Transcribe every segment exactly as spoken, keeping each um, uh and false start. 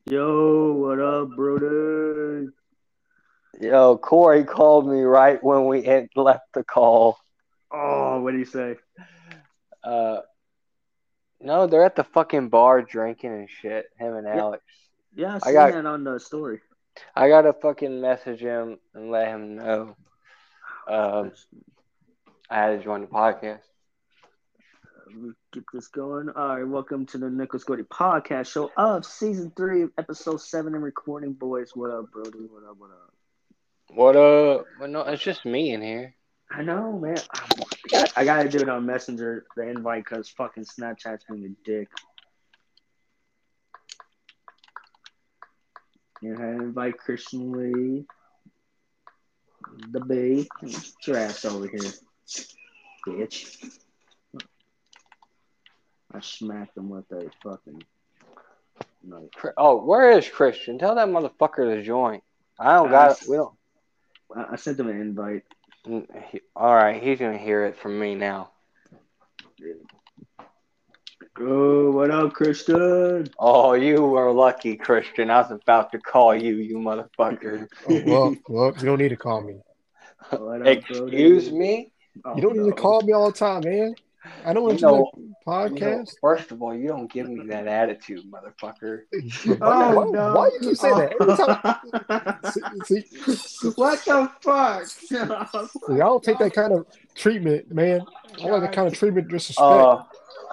Yo, what up, brother? Yo, Corey called me right when we had left the call. Oh, what do you say? Uh, no, they're at the fucking bar drinking and shit. Him and Yeah, Alex. yeah, I I seen got, that on the story. I got to fucking message him and let him know. Um, Christian. I had to join the podcast. Let me get this going. All right, welcome to the Nicholas Gordy podcast show of season three, episode seven, and recording. Boys, what up, Brody? What up? What up? What up? Well, no, it's just me in here. I know, man. I, got, I gotta do it on Messenger, the invite, because fucking Snapchat's being a dick. You know, I invite Christian Lee, the B. Get your ass over here, bitch. I smacked him with a fucking knife. Oh, where is Christian? Tell that motherfucker to join. I don't I, got it. We don't. I sent him an invite. He, all right, he's gonna hear it from me now. Oh, what up, Christian? Oh, you are lucky, Christian. I was about to call you, you motherfucker. Oh, well, well, you don't need to call me. What up, Excuse Brody? me? Oh You don't need to no. call me all the time, man. I don't You want to do know, that you know, podcast. first of all, you don't give me that attitude, motherfucker. Why, Oh why, why no. you keep saying that? Every time, Oh. see, see, see, What the fuck? Oh, see, I don't take fuck that kind of treatment, man. I no. like that God. kind of treatment, disrespect. Uh,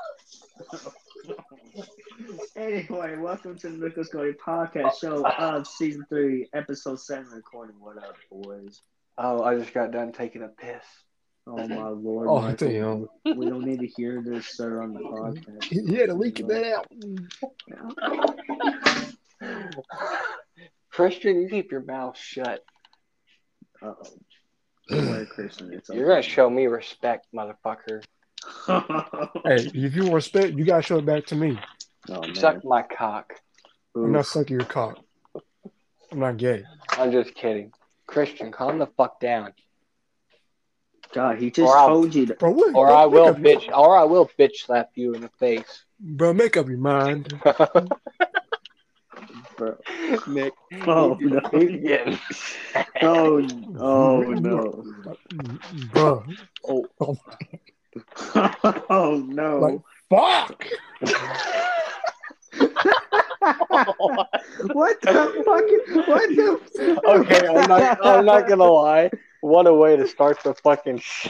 Anyway, welcome to the Nicholas Cody podcast show of season three, episode seven, recording. What up, boys? oh, I just got done taking a piss. Oh my lord, Oh, Michael. damn. We don't need to hear this, sir, on the podcast. He, he had to leak that out. Christian, you keep your mouth shut. Uh oh. Don't worry, Christian. It's You're gonna okay. show me respect, motherfucker. Hey, if you want respect, you gotta show it back to me. Oh man. Suck my cock. I'm not Oof. sucking your cock. I'm not gay. I'm just kidding. Christian, calm the fuck down. God, he just Or I'll, told you that. Bro, what, or bro, I make will up, bitch, or I will bitch slap you in the face. bro, make up your mind. Bro. Nick, Oh he's, no. he's getting. Oh, oh no. Bro. Oh. Oh Like, no. fuck! What the fucking what the Okay, I'm not. I'm not gonna lie. What a way to start the fucking show.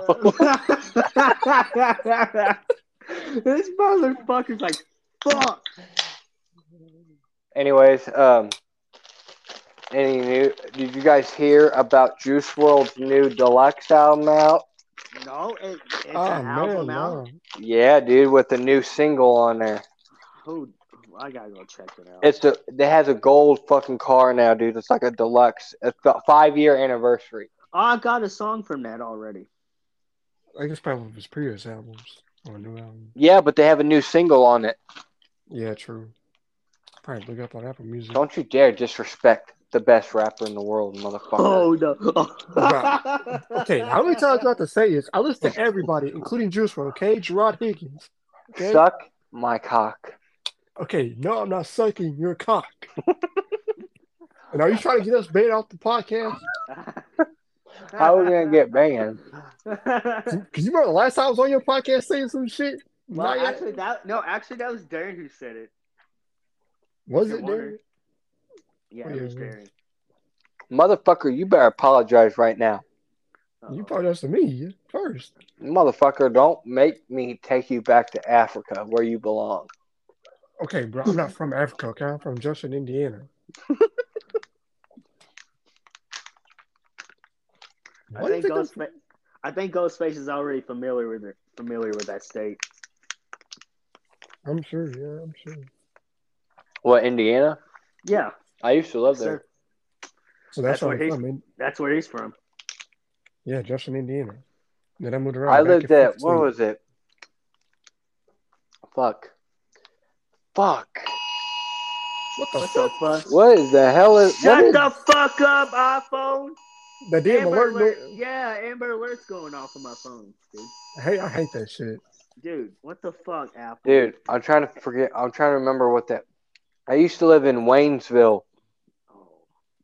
This motherfucker's like fuck. Anyways, um, any new? Did you guys hear about Juice world's new deluxe album out? No, it, it's Oh, an album man, out. no. Yeah, dude, with a new single on there. Who? I gotta go check it out. It's the. It has a gold fucking car now, dude. It's like a deluxe. It's got five year anniversary. Oh, I got a song from that already. I guess probably one of his previous albums. Or a new album. Yeah, but they have a new single on it. Yeah, true. Probably look up on Apple Music. Don't you dare disrespect the best rapper in the world, motherfucker. Oh no. Bro, okay, how many times do I have to say this? I listen to everybody, including Juice world, okay? Gerard Higgins. Okay? Suck my cock. Okay, no, I'm not sucking your cock. And are you trying to get us banned off the podcast? How are we gonna get banned? Because you remember the last time I was on your podcast saying some shit? Well, Not yet. actually, that no, actually, that was Darren who said it. Was You're it wondering. there? Yeah, Oh, it yeah, was yeah. Darren. Motherfucker, you better apologize right now. Uh-oh. You apologize to me first. Motherfucker, don't make me take you back to Africa where you belong. Okay, bro, I'm not from Africa, okay? I'm from Jefferson, Indiana. I Why do you think think Ghostface. I think Ghostface is already familiar with it. Familiar with that state. I'm... I'm sure, yeah, I'm sure. What, Indiana? Yeah, I used to live yes, there. sir. So that's, That's where where I'm he's. from. In, That's where he's from. yeah, Jefferson, Indiana. Then I moved around I back lived in at, fifteen. what was it? Fuck. Fuck. What the What fuck? the fuck? What is the hell is, what Shut is, the fuck up, iPhone. That damn Amber alert. alert. No... Yeah, Amber alert's going off on my phone, dude. Hey, I hate that shit. Dude, what the fuck, Apple? dude, I'm trying to forget, I'm trying to remember what that, I used to live in Waynesville. Oh,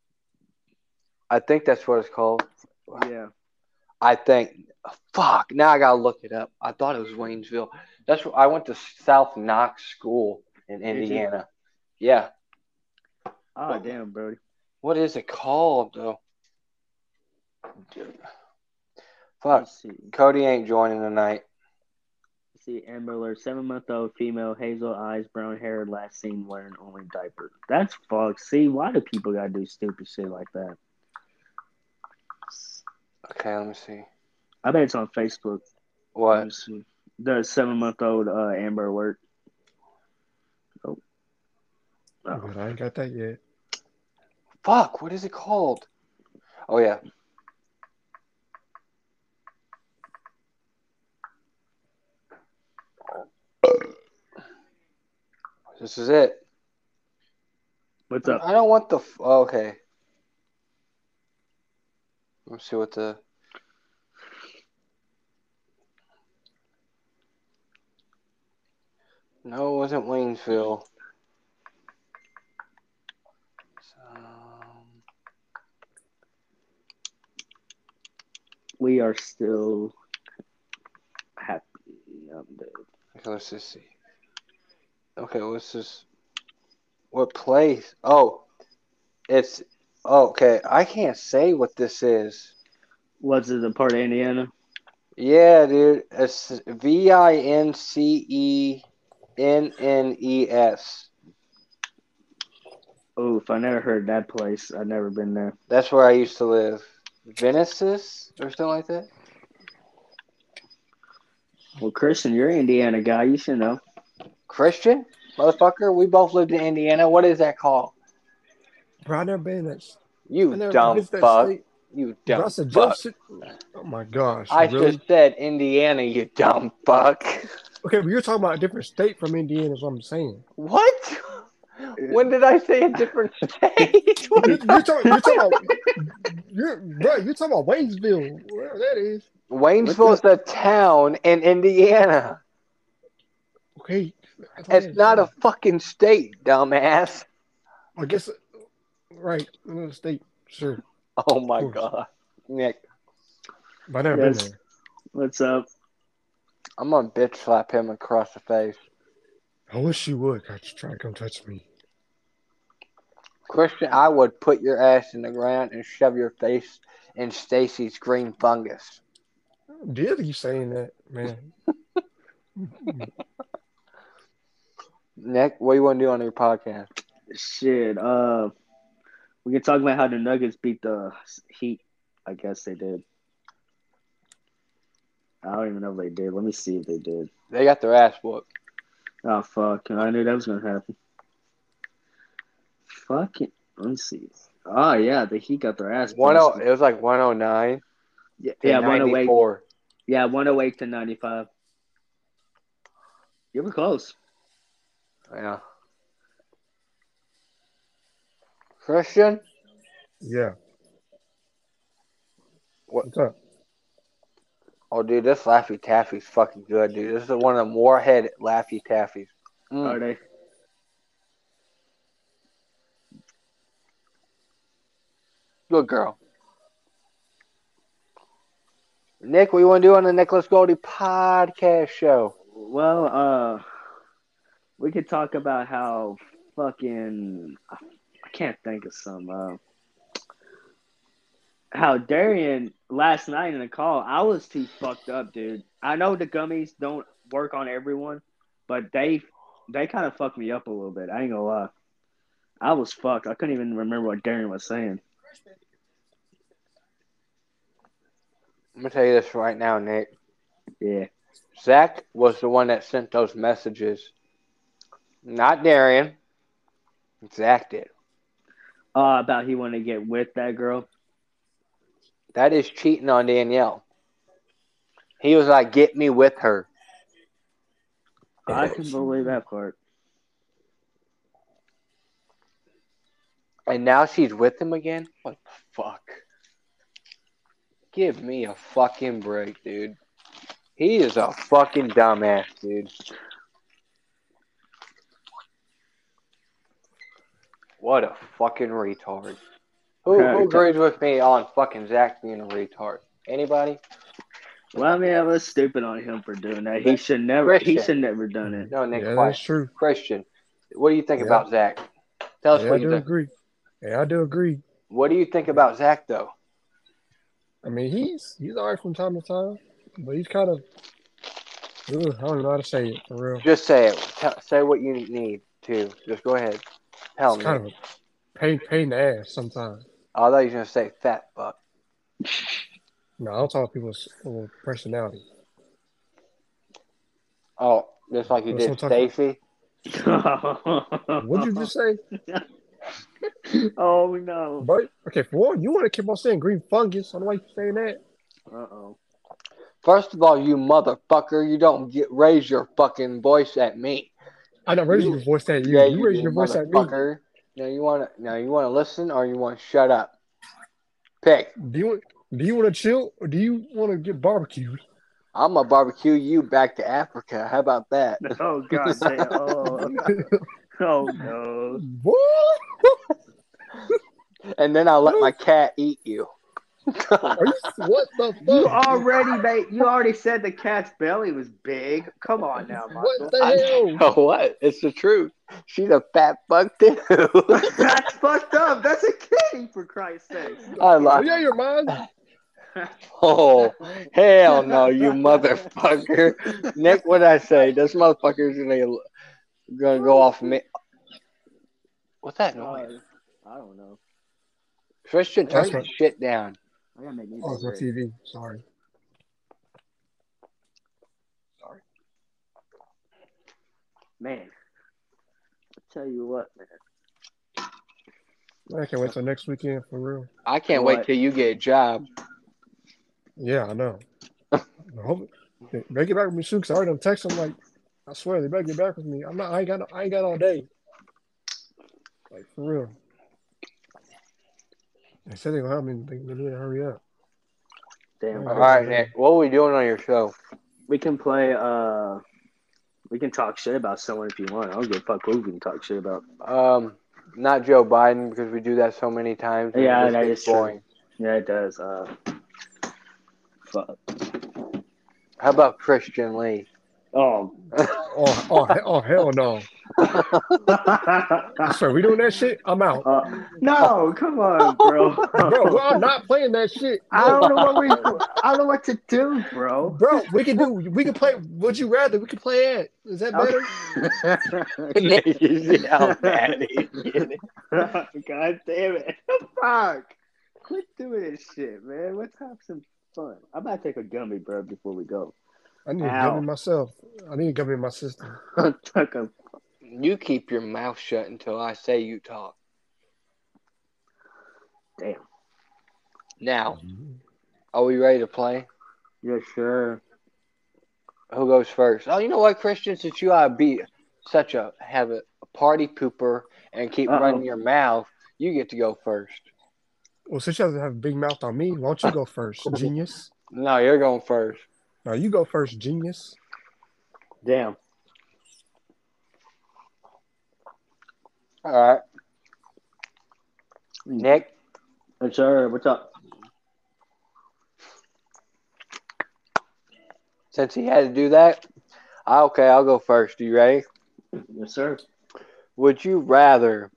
I think that's what it's called. yeah. I think. Fuck. Now I gotta look it up. I thought it was Waynesville. That's where I went to South Knox School in Did you? Indiana. Yeah. Oh, damn, Brody. What is it called though? Let me Fuck. see. Cody ain't joining tonight. See, Amber Alert, seven-month-old female, hazel eyes, brown hair, last seen wearing only diaper. That's fucked. See, why do people gotta do stupid shit like that? Okay, let me see. I bet it's on Facebook. Let What? me see. The seven-month-old uh, Amber Alert. Oh, oh. But I ain't got that yet. Fuck. What is it called? Oh yeah. This is it. What's up? I don't want the. F- oh, okay. Let's see what the. No, it wasn't Waynesville. Um, We are still happy. I'm dead. okay, let's just see. Okay, let's just. What place? Oh, it's. Oh, okay, I can't say what this is. Was it a part of Indiana? Yeah, dude. It's V I N C E N N E S. Oof, I never heard that place. I've never been there. That's where I used to live. Venices or something like that. Well, Christian, you're an Indiana guy. You should know. Christian, motherfucker. We both lived in Indiana. What is that called? Bro, I never been in that. I You never dumb visited that fuck. state. You Bro, I dumb said fuck. Jefferson. Oh my gosh, I really? just said Indiana, you dumb fuck. Okay, but you're talking about a different state from Indiana, is what I'm saying. What? When did I say a different state? What You're, the- you're talking. You're talking about. You're bro. You're talking about Waynesville, wherever that is. Waynesville is a town in Indiana. Okay, I thought It's it not a was- fucking state, dumbass. I guess. Right, another state. Sure, Oh my course. god. Nick, but I never Yes. been there. What's up? I'm gonna bitch slap him across the face. I wish you would. God, just try to come touch me. Christian, I would put your ass in the ground and shove your face in Stacy's green fungus. Did you saying that, man? Nick, what do you want to do on your podcast? Shit. Uh, we can talk about how the Nuggets beat the Heat. I guess they did. I don't even know if they did. Let me see if they did. They got their ass whooped. Oh fuck! I knew that was gonna happen. Fuck it. Let me see. Oh yeah, the Heat got their ass. One oh, busted. it was like one oh nine Yeah, to yeah, one oh eight. ninety-four. Yeah, one oh eight to ninety-five. You were close. Yeah. Christian, Yeah. What? What's up? oh dude, this Laffy Taffy's fucking good, dude. This is one of the Moorhead Laffy Taffies. Mm. Are they? Good girl. Nick, what you want to do on the Nicholas Goldie podcast show? Well, uh, we could talk about how fucking I can't think of some. Uh, how Darian last night in the call, I was too fucked up, dude. I know the gummies don't work on everyone, but they they kind of fucked me up a little bit. I ain't gonna lie. I was fucked. I couldn't even remember what Darian was saying. I'm gonna tell you this right now, Nick. Yeah. Zach was the one that sent those messages, not Darian. Zach did. Uh, about he wanted to get with that girl. That is cheating on Danielle. He was like, "Get me with her." I can believe that part. And now she's with him again? What the fuck? Give me a fucking break, dude. He is a fucking dumbass, dude. What a fucking retard. Who who agrees with me on fucking Zach being a retard? Anybody? Well, I mean, I was stupid on him for doing that. He should never. Christian. He should never done it. No, Nick. Yeah, quiet. that's true. Christian, what do you think Yeah. about Zach? Tell us Yeah, what I you do think. agree. Yeah, I do agree. What do you think about Zach though? I mean, he's he's all right from time to time, but he's kind of. Ugh, I don't know how to say it for real. Just say it. Tell, say what you need to. Just go ahead. Tell It's me. kind of a pain, pain in the ass sometimes. I thought you were gonna say fat fuck. No, I don't talk people's uh, personality. Oh, just like you That's did what I'm talking- Stacy. What'd you just say? Oh no. But okay, for one, you want to keep on saying green fungus. I don't know why you saying that. Uh oh. First of all, you motherfucker, you don't get raise your fucking voice at me. I don't raise You- your voice at you. Yeah, you raise do, your voice at me. motherfucker. Now you wanna now you wanna listen or you wanna shut up? Pick. Do you want? Do you want to chill or do you want to get barbecued? I'm gonna barbecue you back to Africa. How about that? Oh god damn. Oh, oh no. What? And then I'll let my cat eat you. Are you? What the You fuck? already made. You already said the cat's belly was big. Come on now, Michael. What the I hell? know what? It's the truth. She's a fat fuck too. That's fucked up. That's a kitty, for Christ's sake. I Are like. you out of your mind? Oh hell no, you motherfucker! Nick, what did I say? This motherfucker's gonna gonna go off me. What's that noise? Uh, I don't know. Christian, turn That's your right. shit down. I gotta make me Oh, it's my bigger. T V. Sorry. Sorry. Man, I tell you what, man. I can't wait till next weekend for real. I can't What? wait till you get a job. Yeah, I know. I hope they better get back with me soon. Cause I already done text them like, I swear they better get back with me. I'm not. I ain't got. I ain't got all day. Like for real. They said they gonna help me. They, they need to hurry up. Damn. All right, Nick. What are we doing on your show? We can play. Uh, we can talk shit about someone if you want. I don't give a fuck who we can talk shit about. Um, not Joe Biden because we do that so many times. and Yeah, it just that gets is true. boring. Yeah, it does. Uh, fuck. How about Christian Lee? Oh. Oh, oh, he- oh, hell no! I swear, we doing that shit? I'm out, Uh, no, come on, bro. bro. Well, I'm not playing that shit. I don't know what we. I don't know what to do, bro. Bro, we can do. We can play. Would you rather? We can play it. Is that better? Nick, you see how bad he's getting. God damn it! Fuck! Quit doing this shit, man. Let's have some fun. I'm about to take a gummy, bro, before we go. I need to Ow. gummy myself. I need to gummy my system. Took a You keep your mouth shut until I say you talk. damn. Now, are we ready to play? Yeah, sure. Who goes first? Oh, you know what, Christian? Since you ought to be such a have a, a party pooper and keep Uh-oh. running your mouth, you get to go first. Well, since you have to have a big mouth on me, why don't you go first, genius? No, you're going first. No, you go first, genius. Damn. All right, Nick. Uh, Sure. What's up? Since he had to do that, I- okay, I'll go first. You ready? Yes, sir. Would you rather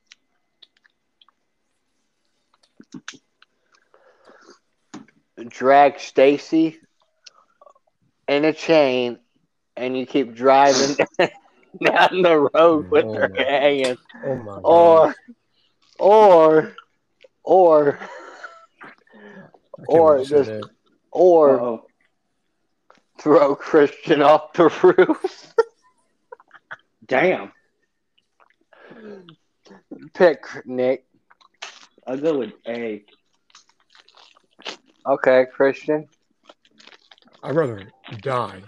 drag Stacy in a chain and you keep driving down the road with her Oh. hanging, Oh my god. or or or I can't or believe you said just- that. or Uh-oh. throw Christian off the roof? Damn. Pick, Nick. I'll go with A. Okay, Christian. I'd rather die.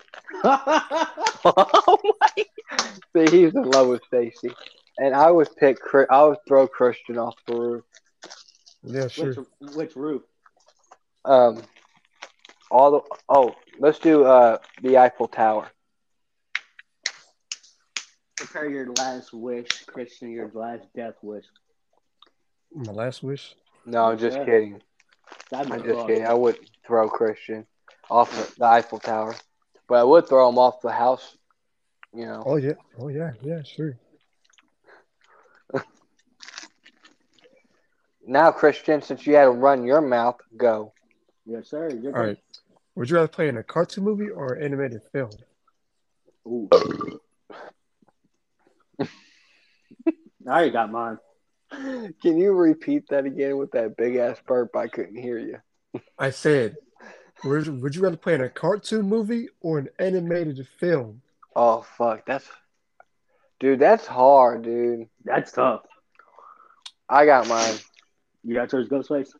Oh my! See, he's in love with Stacy, and I would pick. Chri- I would throw Christian off the roof. Yeah, sure. which, which roof? Um, all the oh, let's do uh the Eiffel Tower. prepare your last wish, Christian. Your last death wish. My last wish. No, I'm Yes, just sir. kidding. That'd I'm be just fucked. kidding. I wouldn't throw Christian off the, the Eiffel Tower, but I would throw him off the house. You know. Oh yeah. Oh yeah. Yeah. Sure. Now, Christian, since you had to run your mouth, go. Yes, sir. Your All turn. right. Would you rather play in a cartoon movie or an animated film? Ooh. I already got mine. Can you repeat that again with that big ass burp? I couldn't hear you. I said, would you, would you rather play in a cartoon movie or an animated film? Oh fuck, that's dude. That's hard, dude. That's tough. I got mine. You got yours, Ghostface?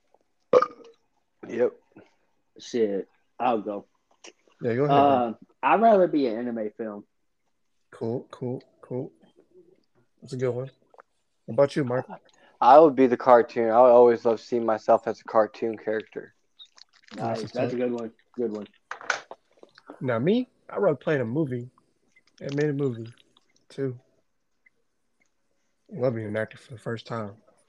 Yep. Shit. I'll go. Yeah, go ahead, bro. Uh, I'd rather be an anime film. Cool, cool, cool. That's a good one. What about you, Michael? I would be the cartoon. I would always love seeing myself as a cartoon character. Nice. That's That's a a good one. Good one. Now me, I'd rather play in a movie, animated movie, too. I love being an actor for the first time.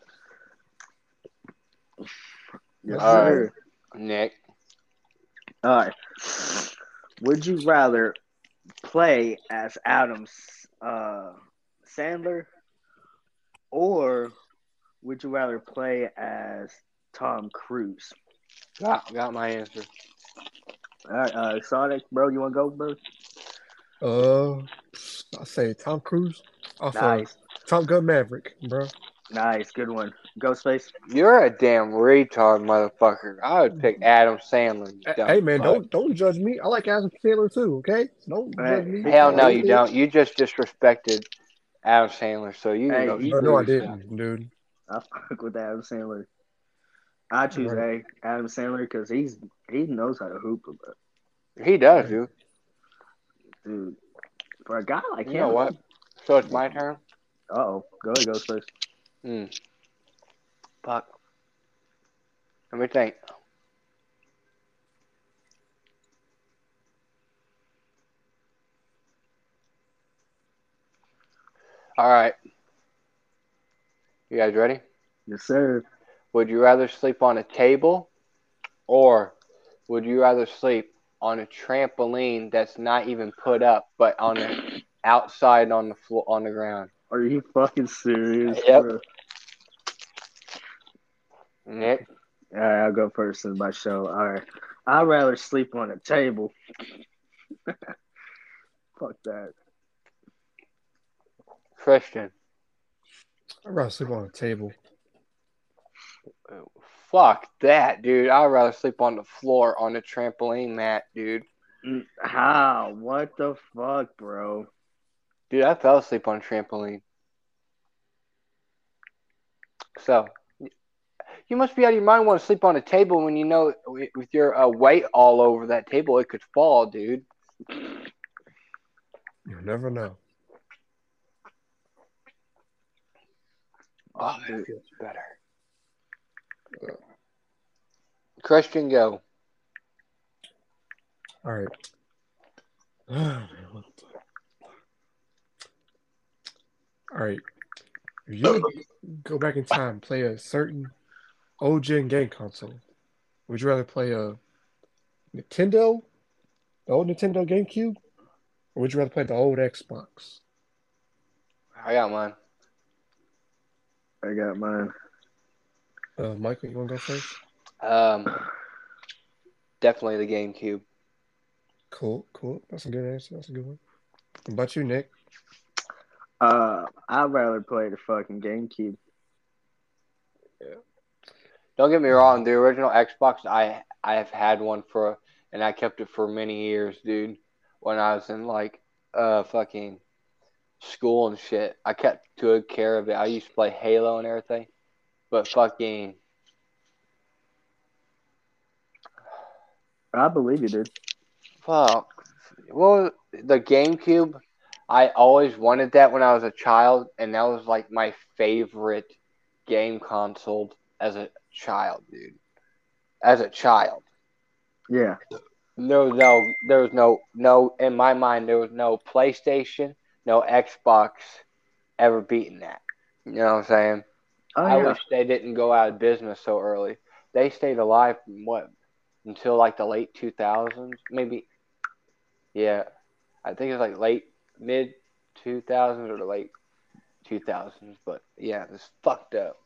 Yes, All right. sir. Nick. All right. Would you rather play as Adam uh, Sandler, or would you rather play as Tom Cruise? Got, got my answer. All right, uh, Sonic, bro, you want to go, bro? Uh, I say Tom Cruise off of Nice, Top Gun Maverick, bro. nice, good one. Ghostface. You're a damn retard, motherfucker. I would pick Adam Sandler. You Hey, dumb hey, man, fuck. don't don't judge me. I like Adam Sandler too. Okay, don't Hey, judge me. he- Hell I no, like you it. don't. You just disrespected Adam Sandler, so you can Hey, go he- No, screw no, I yourself. didn't, dude. I fuck with Adam Sandler. I choose Right. A, Adam Sandler, because he's he knows how to hoop, but He does, dude. dude, for a guy like You him, know what? So it's my turn. uh oh, go ahead, Ghostface. Hmm. Fuck. Let me think. All right. You guys ready? Yes, sir. Would you rather sleep on a table or would you rather sleep on a trampoline that's not even put up but on the outside on the floor on the ground? Are you fucking serious, Yep. bro? Nick? All right, I'll go first in my show. All right, I'd rather sleep on a table. Fuck that. Christian? I'd rather sleep on a table. Fuck that, dude. I'd rather sleep on the floor on the trampoline mat, dude. Mm, How? What the fuck, bro? Dude, I fell asleep on a trampoline. So, you must be out of your mind want to sleep on a table when you know with your uh, weight all over that table, it could fall, dude. You'll never know. Oh, that feels better. Christian, go. All right. All right. If you could go back in time, play a certain old gen game console, would you rather play a Nintendo, the old Nintendo GameCube, or would you rather play the old Xbox? I got mine. I got mine. Uh, Michael, you want to go first? Um, definitely the GameCube. Cool, cool. That's a good answer. That's a good one. What about you, Nick? Uh, I'd rather play the fucking GameCube. Don't get me wrong, the original Xbox, I I have had one for, and I kept it for many years, dude. When I was in like uh fucking school and shit, I kept good care of it. I used to play Halo and everything, but fucking I believe you did. fuck. Well, the GameCube, I always wanted that when I was a child, and that was like my favorite game console as a child, dude. As a child. Yeah. There was no, there was no, no, in my mind, there was no PlayStation. no Xbox ever beaten that. You know what I'm saying? Oh I yeah. wish they didn't go out of business so early. They stayed alive from what until like the late two thousands, maybe. Yeah, I think it's like late mid two thousands or the late two thousands. But yeah, it's fucked up.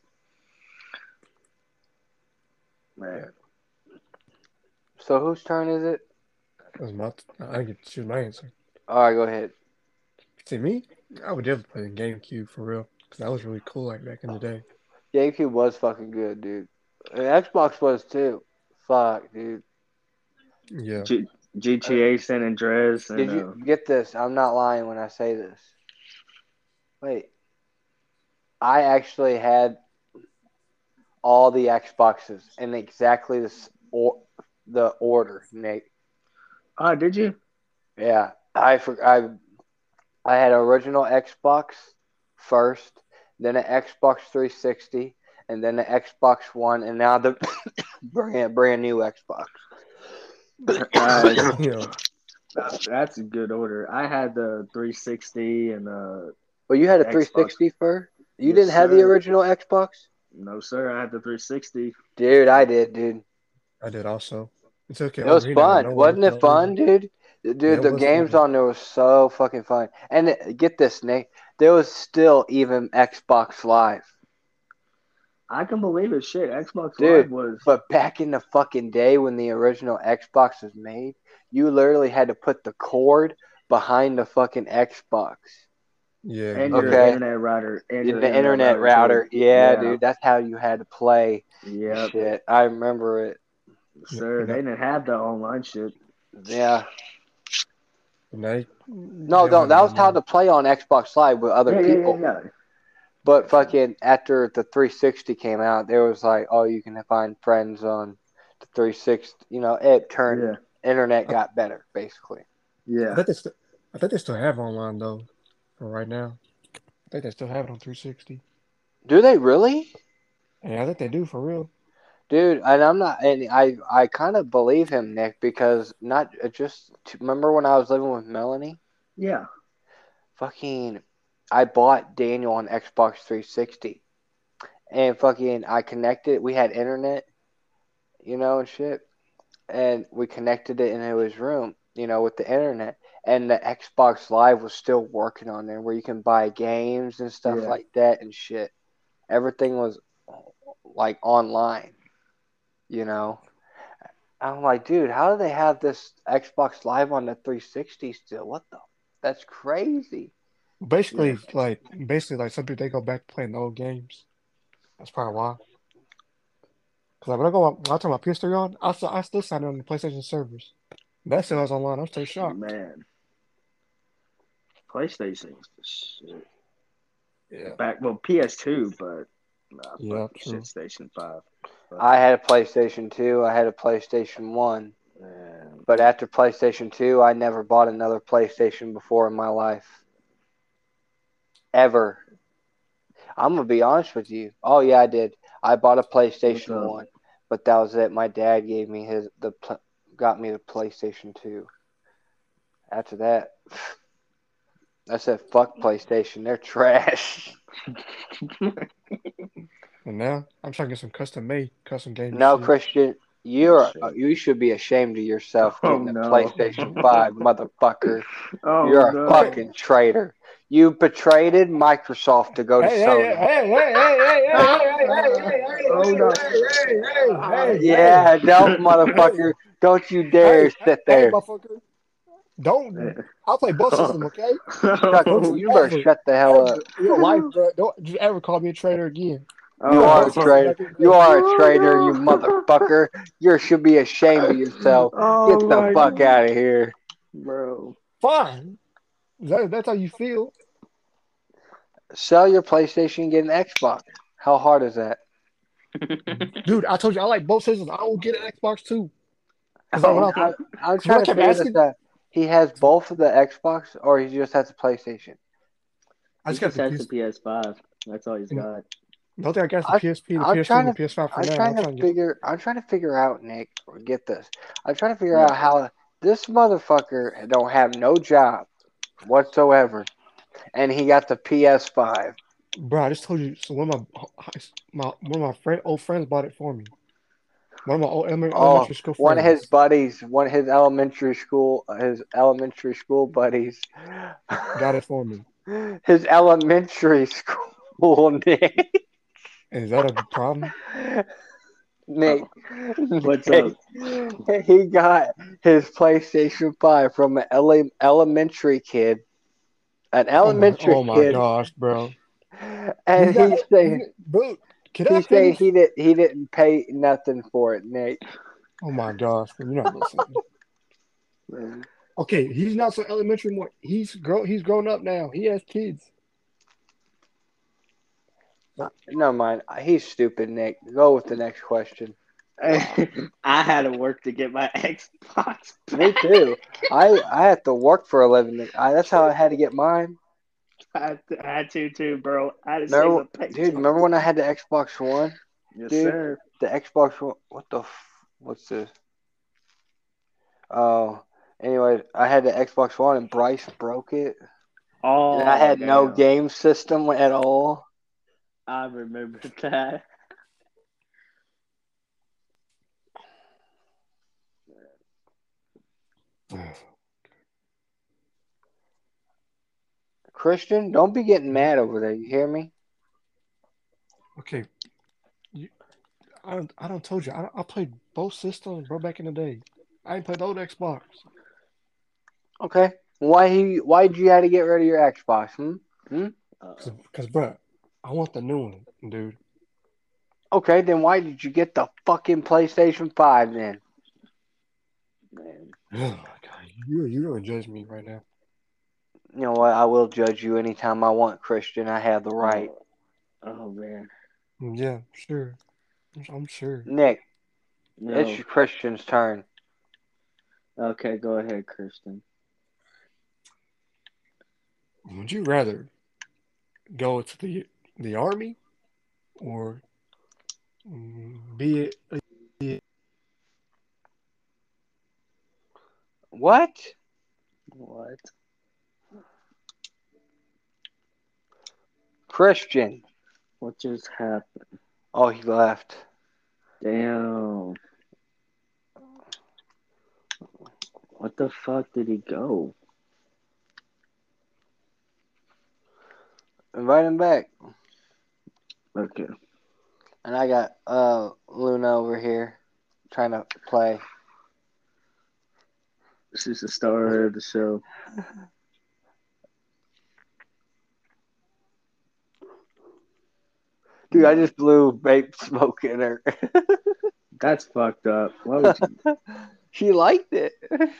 Man. So whose turn is it? That was my. I get to choose my answer. All right, go ahead. See me, I would definitely play the GameCube for real because that was really cool like back in the day. GameCube was fucking good, dude. And Xbox was too. Fuck, dude. Yeah. G- GTA San Andreas and Did uh, you get this? I'm not lying when I say this. Wait. I actually had all the Xboxes in exactly this or the order, Nate. oh, did you? Yeah, I for, I I had original Xbox first, then an Xbox three sixty, and then the Xbox One, and now the brand brand new Xbox. Uh, Yeah. that's, that's a good order. I had the three sixty and uh Well, you had a Xbox. three sixty first. You Yes, didn't have the sir. original Xbox, No, sir. I had the three sixty. dude. I did, dude. I did also. It's okay. It was Ocarina out of fun, nowhere wasn't for it? no Fun, reason. dude. Yeah, Dude, it the was games fun. on there was so fucking fun. And it- get this, Nate. There was still even Xbox Live. I can believe it. Shit, Xbox Dude, Live was. but back in the fucking day when the original Xbox was made, you literally had to put the cord behind the fucking Xbox. Yeah. And you your did. Okay. internet router. And In your the internet router, router. too. Yeah, Yeah. dude. That's how you had to play Yep. shit. I remember it. Sir, Yeah. they didn't have the online shit. Yeah. Now you- No, they don't no, have that it was how anymore. to play on Xbox Live with other Yeah, yeah, people. yeah, yeah. But fucking after the three sixty came out, there was like, oh, you can find friends on the three sixty. You know, it turned Yeah. internet got better basically. I Yeah. think they still. I think they still have online though. For right now, I think they still have it on three sixty. Do they really, Yeah, I think they do for real. dude? And I'm not, and I I kind of believe him, Nick, because not just remember when I was living with Melanie, Yeah. fucking, I bought Daniel on Xbox three sixty, and fucking I connected. We had internet, you know, and shit. And we connected it in his room, you know, with the internet. And the Xbox Live was still working on there where you can buy games and stuff Yeah. like that and shit. Everything was like online, you know. I'm like, dude, how do they have this Xbox Live on the three sixty still? What the? That's crazy. Basically, Yeah. like basically, like some people they go back to playing the old games. That's probably why. Because like, when I go, when I turn my P S three on, I still, I still sign in on the PlayStation servers. That still has online. I'm still shocked. Man. PlayStation was the shit. Yeah. Back, well, P S two, but nah, Yeah, fuck the true. shit, Station five. Fuck I it. had a PlayStation two. I had a PlayStation one. Man. But after PlayStation two, I never bought another PlayStation before in my life. Ever. I'm going to be honest with you. Oh, yeah, I did. I bought a PlayStation up? one, but that was it. My dad gave me his, the got me the PlayStation two. After that, I said, fuck PlayStation. They're trash. And now I'm trying to get some custom made, custom game No, shit. Christian, you're Shit. you should be ashamed of yourself Oh, getting a no. PlayStation five, motherfucker. Oh, You're a no. fucking traitor. You betrayed Microsoft to go to Hey, hey, Sony. hey, hey, hey, hey, hey, hey, hey, hey, hey, Oh, no. hey, hey, hey, Yeah, hey, don't, hey, motherfucker. Don't you dare hey, sit hey, there. motherfucker. Don't. I'll play both systems, okay? Chuck, Don't Oh, you you better ever, shut the hell ever up. in your life, bro, don't you ever call me a traitor again. You Put are a both systems traitor. back in You play. are a traitor, no. you motherfucker. You should be ashamed of yourself. Oh, Get the my fuck God. out of here. Bro. Fine. That, that's how you feel. Sell your PlayStation and get an Xbox. How hard is that? Dude, I told you I like both systems. I will get an Xbox too. Because Oh, when I, I, I'm cause when trying I to kept figure this asking, out. He has both of the Xbox, or he just has a PlayStation. I He just got just the has P S. the P S five. That's all he's And got. the only thing I got is the I, P S P, the I'm P S two, and trying the to. P S five for I'm now. trying I'm to trying to get. figure. I'm trying to figure out, Nick. Get this. I'm trying to figure Yeah. out how this motherfucker don't have no job whatsoever, and he got the P S five. Bro, I just told you. So one of my my one of my friend old friends bought it for me. One of my old elementary, Oh, elementary school one of friends his buddies, one of his elementary school, his elementary school buddies, got it for me. his elementary school Nick. Is that a problem? Nick, What's Nick, up? he got his PlayStation five from an ele- elementary kid, an Oh my, elementary oh my kid, gosh, bro. and He's not, he said bro. Can I he said finish? he did he didn't pay nothing for it, Nick. Oh my gosh, bro, you're not listening. Okay, he's not so elementary more. He's grown. He's grown up now. He has kids. Never mind. He's stupid, Nick. Go with the next question. I had to work to get my Xbox. Me too. I I had to work for a living. I, that's how I had to get mine. I had to, I had to too, bro. I had to Remember, save a paycheck. dude, remember when I had the Xbox One? Yes, dude, sir. The Xbox One. What the? F- what's this? Oh, anyway, I had the Xbox One and Bryce broke it, Oh, and I had damn. no game system at all. I remember that. Christian, don't be getting mad over there. You hear me? Okay, you, I don't. I don't told you. I, I played both systems, bro. Back in the day, I ain't played old Xbox. Okay. Why he? Why did you have to get rid of your Xbox? Hmm. Hmm. Cause, cause, bro, I want the new one, dude. Okay, then why did you get the fucking PlayStation five then? Man. Oh my god, you you really judge me right now. You know what? I will judge you anytime I want, Christian. I have the right. Oh, oh man. Yeah, sure. I'm sure. Nick, No. it's Christian's turn. Okay, go ahead, Christian. Would you rather go to the the army or be a, be What? What? Christian. What just happened? Oh, he left. Damn. What the fuck did he go? Invite him back. Okay. And I got uh Luna over here trying to play. She's the star of the show. Dude, I just blew vape smoke in her. That's fucked up. Why would you? She liked it.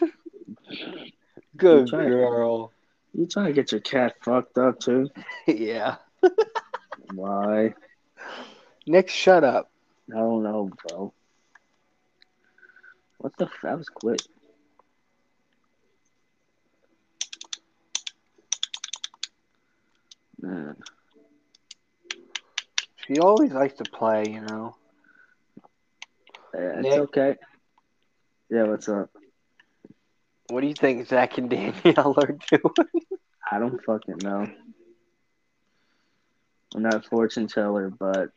Good You trying- girl. You trying to get your cat fucked up too? Yeah. Why? Nick, shut up. I don't know, bro. What the? F- that was quick. Man. She always likes to play, you know. Yeah, it's Nick? okay. Yeah, what's up? What do you think Zach and Danielle are doing? I don't fucking know. I'm not a fortune teller, but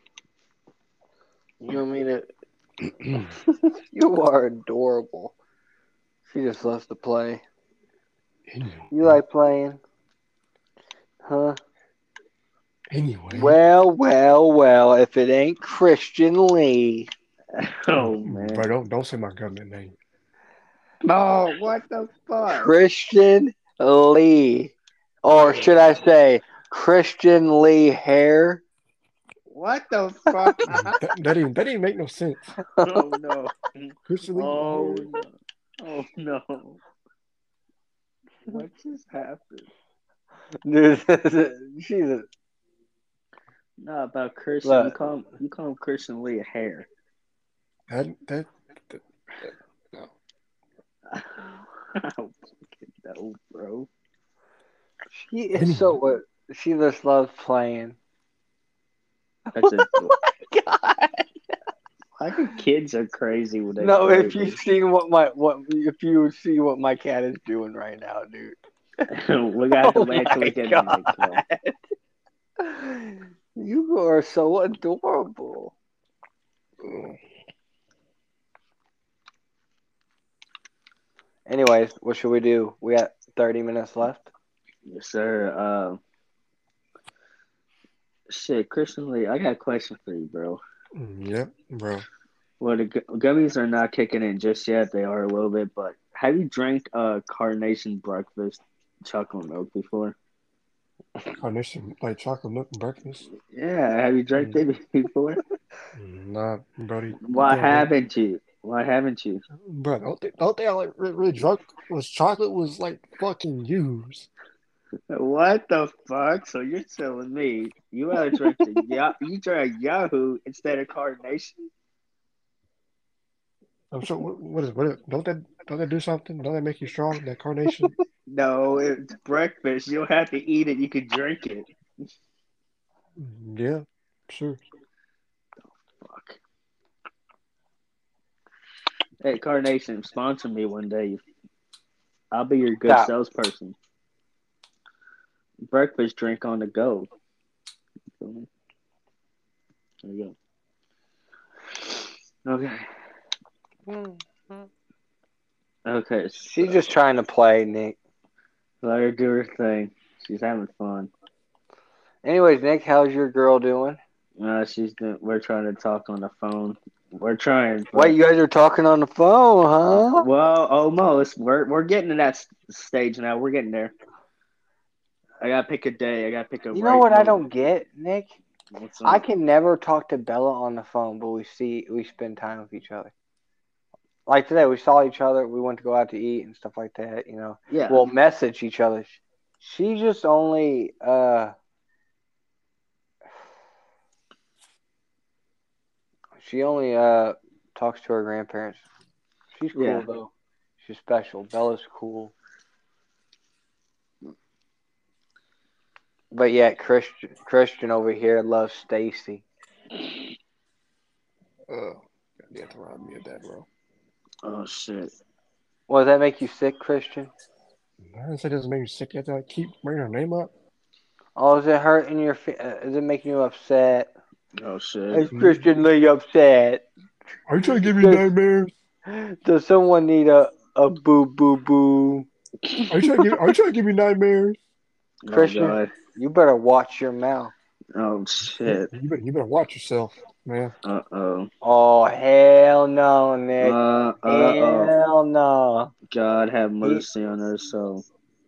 You want me to? You are adorable. She just loves to play. You like playing? Huh? Anyway. Well, well, well, if it ain't Christian Lee. oh man. Bro, don't don't say my government name. Oh, what the fuck? Christian Lee. Or should I say Christian Lee Hair? What the fuck? that, that didn't that didn't make no sense. oh no. Christian Lee. Oh no. Oh no. What just happened? Dude, she's a No, about Christian. Look. You call him you call him Christian Lee a hair. That that, that, that no. I don't fucking know, bro. She is so what? She just loves playing. That's a Oh my god! I think kids are crazy when they No, play, if you dude. see what my what if you see what my cat is doing right now, dude. we got to Oh wait till we my get in the club. God. You are so adorable. Anyways, what should we do? We got thirty minutes left. Yes, sir. Uh, shit, Christian Lee, I got a question for you, bro. Yep, bro. Well, the gu- gummies are not kicking in just yet. They are a little bit, but have you drank uh Carnation breakfast chocolate milk before? Carnation, like chocolate milk and breakfast. Yeah, have you drank Mm, it before? Nah, Brody. You Why think I, haven't you? Why haven't you? bro, don't think, don't think I like really, really drunk was chocolate was like fucking used. What the fuck? So you're telling me you rather drink the Ya- you drank Yahoo instead of Carnation? I'm sure. What, what is what? Is, don't that don't that do something? Don't that make you strong? That carnation. No, it's breakfast. You don't have to eat it. You can drink it. Mm, yeah, sure. Fuck. Hey, Carnation, sponsor me one day. I'll be your good Stop. salesperson. Breakfast drink on the go. Feel me? There you go. Okay. Okay. She's So just trying to play, Nick. let her do her thing. She's having fun. Anyways, Nick, how's your girl doing? Uh, she's doing, we're trying to talk on the phone. We're trying, Wait, but you guys are talking on the phone, huh? well, almost. We're we're getting to that s- stage now. We're getting there. I gotta pick a day. I gotta pick a You know right what I moment. don't get, Nick? What's I up? can never talk to Bella on the phone, but we see we spend time with each other. Like today, we saw each other. We went to go out to eat and stuff like that. You know, Yeah. we'll message each other. She just only uh, she only uh talks to her grandparents. She's cool Yeah. though. She's special. Bella's cool. But yet Christian Christian over here loves Stacy. Uh, you have to remind me of that, bro. Oh shit. Well, does that make you sick, Christian? I didn't say it doesn't make me sick. You have to like, keep bringing her name up. Oh, is it hurting your? Fe- uh, is it making you upset? Oh shit. Is Christian Lee upset? Are you trying to give me Does nightmares? Does someone need a a boo boo boo? Are you trying to give? Are you trying to give me nightmares? Oh Christian, god. you better watch your mouth. Oh You, shit. you better, you better watch yourself, man. Uh oh. Oh hell no, Nick. Uh uh oh. Hell no. God have He, mercy on her soul.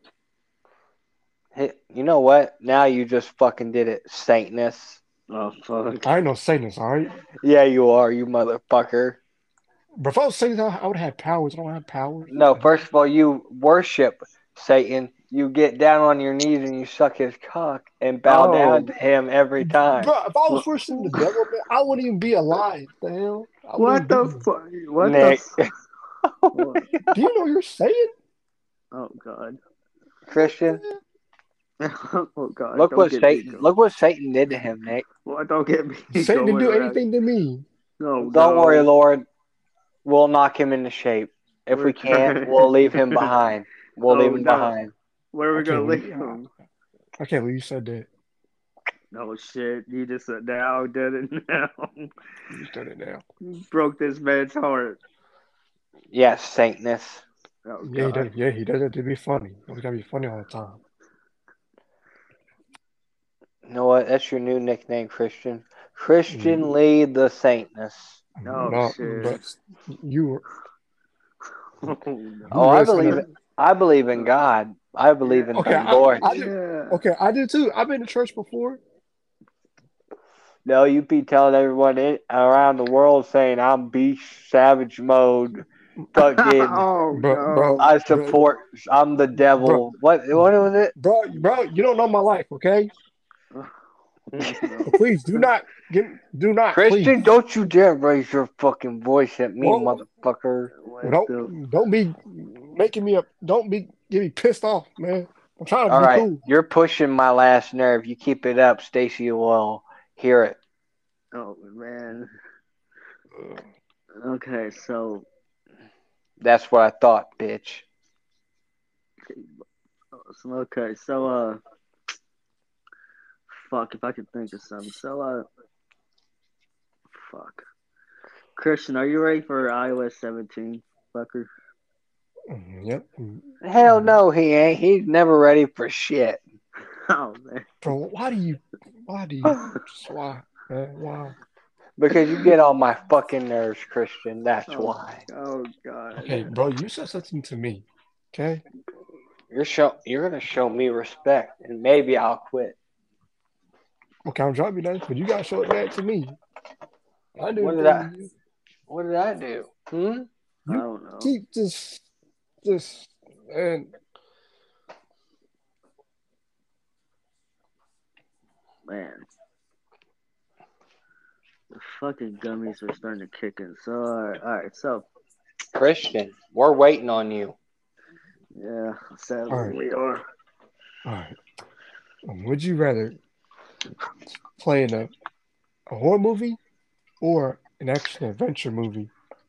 he, you know what? Now you just fucking did it, Satanist. Oh fuck. I ain't no Satanist, all right. Yeah, you are, you motherfucker. But if I was Satan, I would have powers. I don't have powers. No, first of all, you worship Satan. You get down on your knees and you suck his cock and bow down Oh. to him every time. Bro, if I was What, worshiping the devil, man, I wouldn't even be alive. The hell, I wouldn't what even be the here. fuck? What the? Nick. F- what? Do you know you're saying? Oh god. Christian, Oh god. look Don't what get me Satan going. look what Satan did to him, Nick. What? Don't get me Satan didn't going do around. anything to me. Oh Don't worry, no. Lord. We'll knock him into shape. If We're we can't, trying. we'll leave him behind. We'll leave Oh him no. behind. Where are I we gonna can't leave believe. I, him? I can't believe you said that. Oh shit! You just said now did it now. You just done it now. Broke this man's heart. Yes, Satanist. Oh Yeah, he god. does. Yeah, he does it to be funny. He's gotta be funny all the time. You know what? That's your new nickname, Christian. Christian Mm, Lee the Satanist. Oh No, shit. but you were Oh no. Oh, you I really saying believe that? it. I believe in Uh, God. I yeah. believe in Okay, the I, Lord. I do. Yeah. Okay, I do too. I've been to church before. No, you be telling everyone in, around the world saying I'm beast savage mode. Fucking, Oh Bro, bro, no. I bro, support. I'm the bro, devil. What? What was it? bro, bro, you don't know my life, okay? Oh So no. please do not give, do not, please. Christian, don't you dare raise your fucking voice at me, Well, motherfucker. What the? don't don't be making me up. Don't be get me pissed off, man. I'm trying to All be right, cool. you're pushing my last nerve. You keep it up, Stacy will hear it. Oh man. Okay, so That's what I thought, bitch. So, okay, so uh, fuck, if I could think of something. So uh, fuck. Christian, are you ready for iOS seventeen, fucker? Mm, Yep. Hell Mm, no, he ain't. He's never ready for shit. Oh man. Bro, why do you, why do you, just why, man, why? Because you get on my fucking nerves, Christian. That's Oh, why. oh god. Okay, bro, you said something to me, okay? You're show. You're gonna show me respect, and maybe I'll quit. Okay, I'm dropping that, but you gotta show it back to me. I do What the did thing to I? you. What did I do? Hmm. I You don't know, keep this, this, and man. The fucking gummies are starting to kick in. So all right, all right. So Christian, we're waiting on you. yeah, all sadly right, we are. all right. Um, would you rather play in a, a horror movie or an action adventure movie?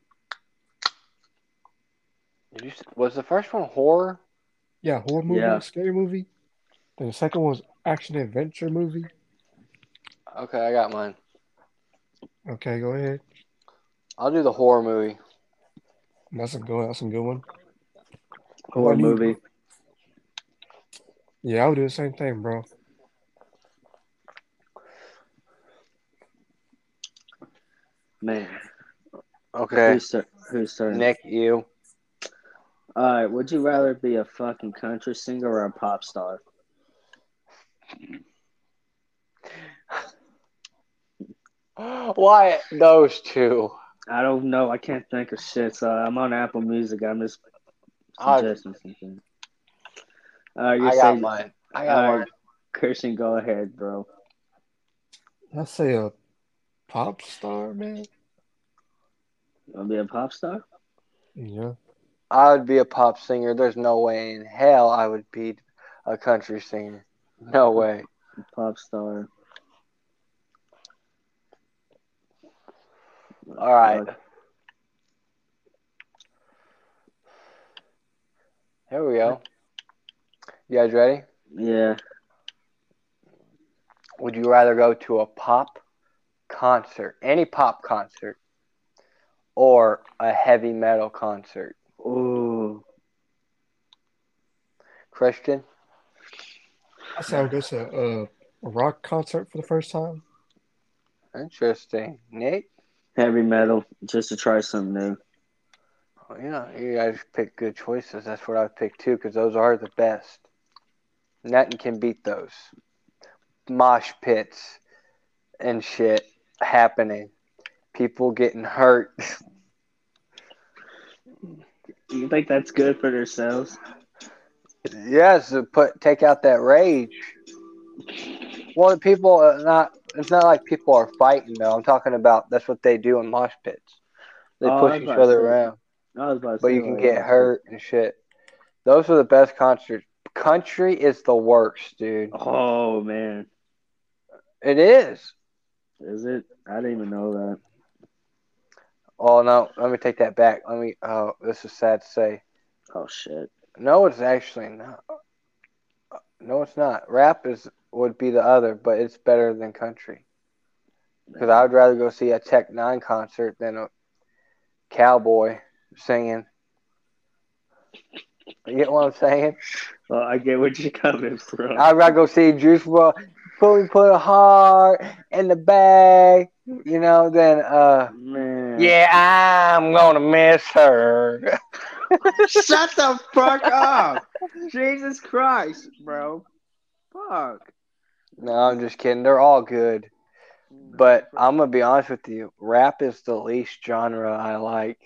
Did you? s- Was the first one horror? Yeah, horror movie, Yeah. scary movie. Then the second one was action adventure movie. Okay, I got mine. Okay, go ahead. I'll do the horror movie. That's a good. That's a good one. What Horror about you? movie. Yeah, I would do the same thing, bro. Man, Okay, who's tur- whose turn? Nick, you. All right. Would you rather be a fucking country singer or a pop star? Why those two? I don't know. I can't think of shit. So I'm on Apple Music. I'm just I suggesting something. Uh, you I got say, mine. I got all mine. right, Christian, go ahead, bro. Let's say a pop star, man. You want to be a pop star? Yeah. I would be a pop singer. There's no way in hell I would be a country singer. No way. Pop star. All right. Fuck. Here we go. You guys ready? Yeah. Would you rather go to a pop concert, any pop concert, or a heavy metal concert? Oh. Christian? I say I would go to a, a rock concert for the first time. Interesting. Nick? Heavy metal, just to try something new. Oh, yeah, you guys pick good choices. That's what I would pick too, because those are the best. Nothing can beat those. Mosh pits and shit happening. People getting hurt. You think that's good for themselves? Yes, to put take out that rage. Well, the people are not. It's not like people are fighting though. I'm talking about that's what they do in mosh pits. They Oh, I push was each about to other say. around, I was about to but say you can like, get oh shit. hurt and shit. Those are the best concerts. Country is the worst, dude. Oh man, It is. is it? I didn't even know that. Oh no, let me take that back. Let me. Oh, this is sad to say. Oh shit. No, it's actually not. No, it's not. Rap is would be the other, but it's better than country. Because I Man. would rather go see a Tech Nine concert than a cowboy singing. You get what I'm saying? Well, I get what you're coming from. I'd rather go see Juice world. Put me put a heart in the bag, you know. Than uh, Man. yeah, I'm gonna miss her. Shut the fuck up! Jesus Christ, bro. Fuck. No, I'm just kidding. They're all good, Nah, but bro. I'm gonna be honest with you. Rap is the least genre I like.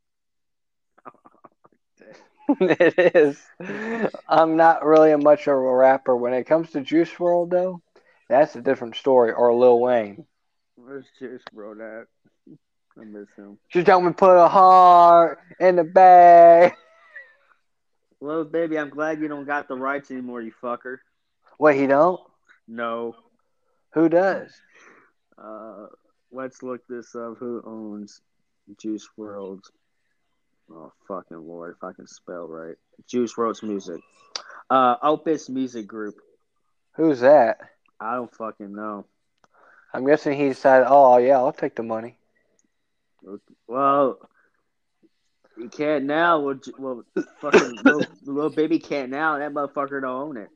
It is. I'm not really much of a rapper. When it comes to Juice world, though, that's a different story. Or Lil Wayne. Where's Juice, bro? That I miss him. Just don't me put a heart in the bag. Well, baby, I'm glad you don't got the rights anymore, you fucker. Wait, he don't? No. Who does? Uh, let's look this up. Who owns Juice world? Oh fucking lord, if I can spell right. Juice wrote music. Uh, Opus Music Group. Who's that? I don't fucking know. I'm guessing he decided, oh, yeah, I'll take the money. Well, you can't now. Well, Ju- well fucking little, little baby can't now. That motherfucker don't own it.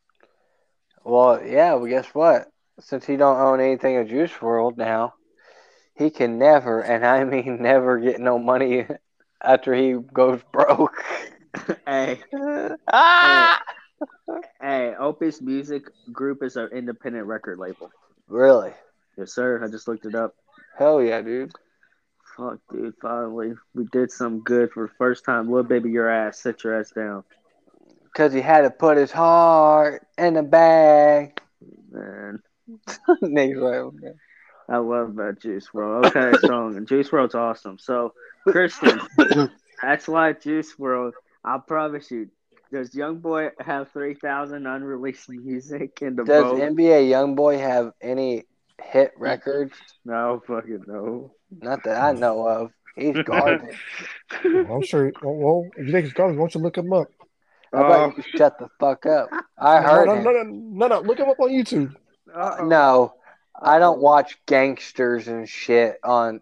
Well, yeah, well, guess what? Since he don't own anything of Juice world now, he can never, and I mean never, get no money after he goes broke. Hey, hey, ah! hey! Opus Music Group is an independent record label. Really? Yes, sir. I just looked it up. Hell yeah, dude. Fuck, dude. Finally, we did some good for the first time. Little baby, your ass. Sit your ass down, Because he had to put his heart in a bag. man. Niggas like, okay. I love that Juice world. Okay, so Juice world's awesome. So, Christian, that's why Juice world. I promise you, does Young Boy have three thousand unreleased music in the Does boat? N B A Youngboy have any hit records? No, fucking no. Not that I know of. He's garbage. Well, I'm sure. Well, well, if you think it's garbage, why don't you look him up? How about Oh, you shut the fuck up? I No, heard no, him. no, no, no, no. Look him up on YouTube. Uh, uh-oh. no, I don't Uh-oh. watch gangsters and shit on,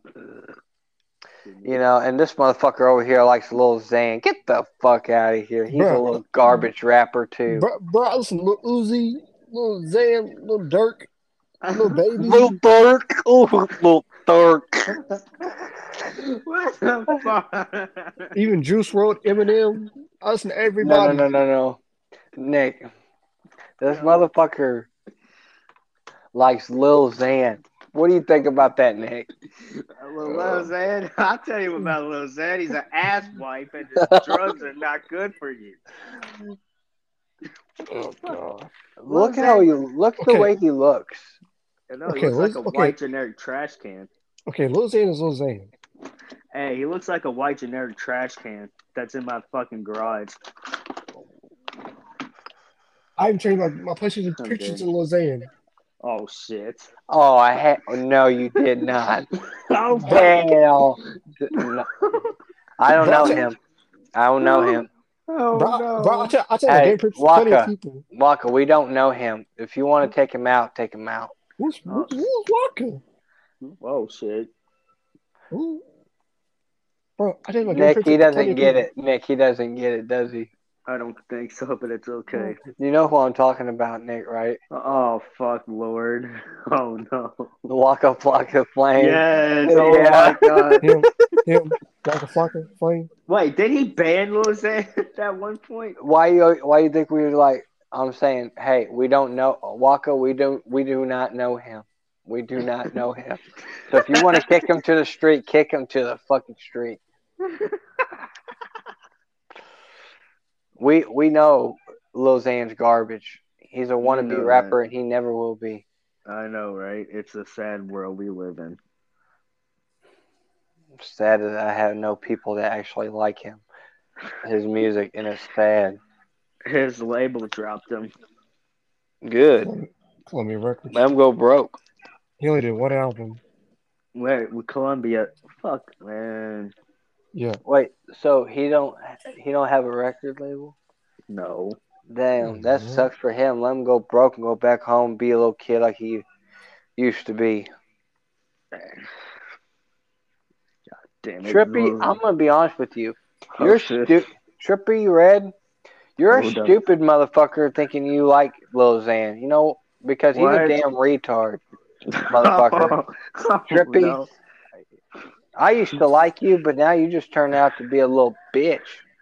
you know, and this motherfucker over here likes Lil Xan. Get the fuck out of here. He's a Bruh, little garbage rapper, too. bro, bro, I listen to Lil Uzi, Lil Xan, Lil Durk, Lil Baby. Lil Durk. Oh, Lil Durk. What the fuck? Even Juice world, Eminem. I listen to No, no, everybody. no, no, no. Nick, this No. motherfucker likes Lil Xan. What do you think about that, Nick? Lil Lil Xan, I'll tell you about Lil Xan. He's an ass wipe, and his drugs are not good for you. Oh god. Lil Look at how Xan, he look at the Okay, way he looks. you know, he okay, looks like Liz, a okay, white generic trash can. okay. Lil Xan is Lil Xan. Hey, he looks like a white generic trash can that's in my fucking garage. I even changed my, my PlayStation I'm picture dead. to Lil Xan. Oh shit. Oh, I had no, you did not. Oh Bro, fuck. Hell, no. I don't bro, I know tell, him. I don't know him. Oh bro, bro, I no. tell, I tell my Hey, game pictures to plenty of Waka, people. Waka, we don't know him. If you want to take him out, take him out. Who's Oh, who's, who's Walker? whoa shit. Who? Bro, I tell my game Nick, pictures he to plenty doesn't of get people. it. Nick, he doesn't get it, does he? I don't think so, but it's okay. You know who I'm talking about, Nick, right? Oh fuck, Lord. Oh no. The Waka Flocka Flame. Yes. Oh Yeah. my god. Him, him, Walker Flocka, Flame. Wait, did he ban Lil Xan at that one point? Why you why you think we were like? I'm saying, hey, we don't know Waka. We do we do not know him. We do not know him. So if you want to kick him to the street, kick him to the fucking street. We we know Lil Xan's garbage. He's a wannabe know rapper, that. and he never will be. I know, right? It's a sad world we live in. Sad that I have no people that actually like him, his music, and it's sad. His label dropped him. Good. Columbia Records. Let him go broke. He only did one album. Wait, with Columbia. Fuck, man. Yeah. Wait, so he don't he don't have a record label? No. Damn, that Mhm. sucks for him. Let him go broke and go back home, be a little kid like he used to be. God damn it. Trippy, Lil- I'm gonna be honest with you. Oh, You're shit. stu- Trippy Red. You're a Hold up. stupid motherfucker thinking you like Lil Xan. You know because he's What? a damn retard, motherfucker. Oh, Trippy. no. I used to like you, but now you just turned out to be a little bitch.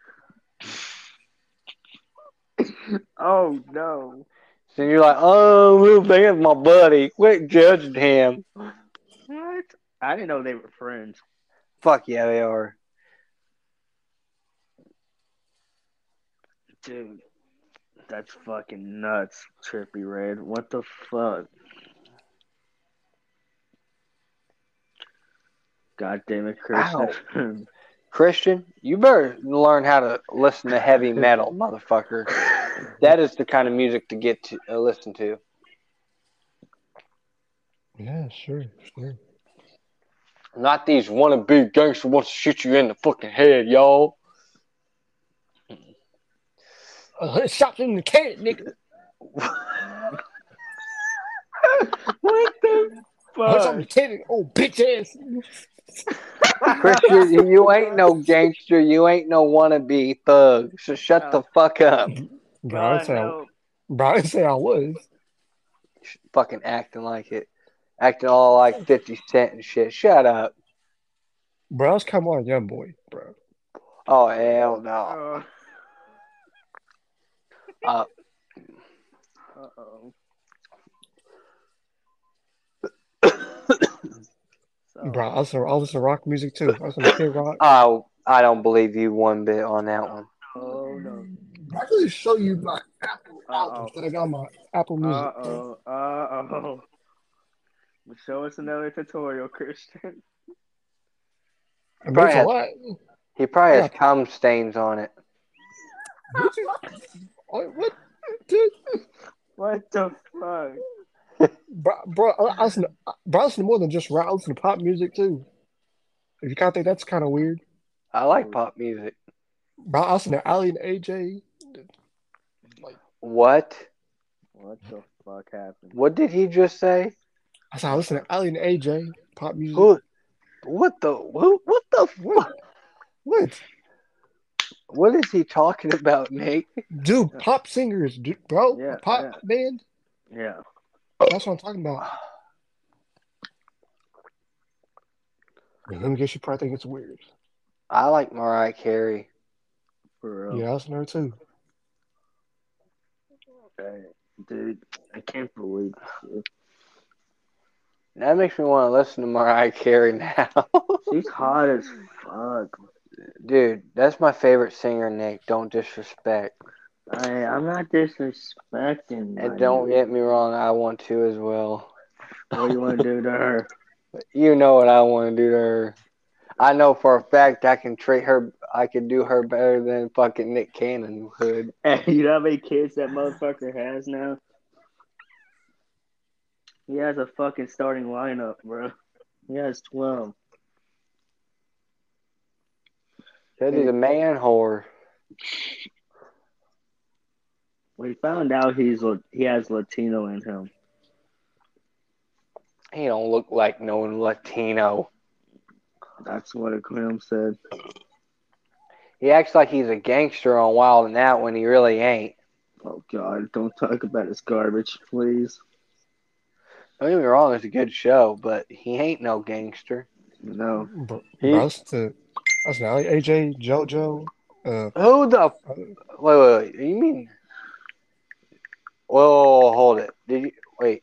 Oh, no. So you're like, oh, Lil Xan's my buddy. Quit judging him. What? I didn't know they were friends. Fuck yeah, they are. Dude, that's fucking nuts, Trippy Red. What the fuck? God damn it, Christian. Christian, you better learn how to listen to heavy metal, motherfucker. That is the kind of music to get to uh, listen to. Yeah, sure, sure. Not these wannabe gangsters wants to shoot you in the fucking head, y'all. Uh, shot in the can, nigga. What the What's on the fuck? can? Oh, bitch ass. Chris, you, you ain't no gangster. You ain't no wannabe thug. So shut Oh, the fuck up. Bro, I bro, didn't say I, no. bro, I didn't say I was. Fucking acting like it. Acting all like fifty Cent and shit. Shut up. Bro, I was kind of like young boy, bro. Oh, hell no. Uh Uh, oh. Bro, So, I listen, I listen to rock music too. I listen to Kid Rock. oh, I don't believe you one bit on that one. oh no. I can just show you my Apple Uh albums oh. that I got on my Apple Uh Music. oh. Uh oh. Show us another tutorial, Christian. I mean, Probably it's a has, lot. he probably I has got cum stains on it. what? You, what? what dude? What the fuck? Bro, bro, I, I listen to, bro, I listen to more than just rock. I listen to pop music too. If you kind of think that's kind of weird, I like pop music. bro, I listen to Ali and A J. Like, What? What the fuck happened? What did he just say? I said I listen to Ali and A J pop music. Who? What the? Who? What the? What? Fuck? What? What is he talking about, Nate? Dude, pop singers, dude, bro, Yeah, a pop yeah. band. Yeah. That's what I'm talking about. Let me guess, you probably think it's weird. I like Mariah Carey. For real. Yeah, I listen to her too. Okay. Dude, I can't believe this. That makes me want to listen to Mariah Carey now. She's hot as fuck. Dude, that's my favorite singer, Nick. Don't disrespect. I, I'm not disrespecting And my don't dude. get me wrong, I want to as well. What do you want to do to her? You know what I want to do to her. I know for a fact I can treat her, I can do her better than fucking Nick Cannon could. Hey, you know how many kids that motherfucker has now? He has a fucking starting lineup, bro. He has twelve. That is a man whore. We found out he's he has Latino in him. He don't look like no Latino. That's what a Clem said. He acts like he's a gangster on Wild and Out when he really ain't. Oh God, don't talk about his garbage, please. Don't get me wrong, it's a good show, but he ain't no gangster. No. Bro, He, bro I listen to, I listen to Ali, A J, JoJo. Uh, who the? uh, Wait, wait, wait. You mean? Whoa, hold it. Did you wait?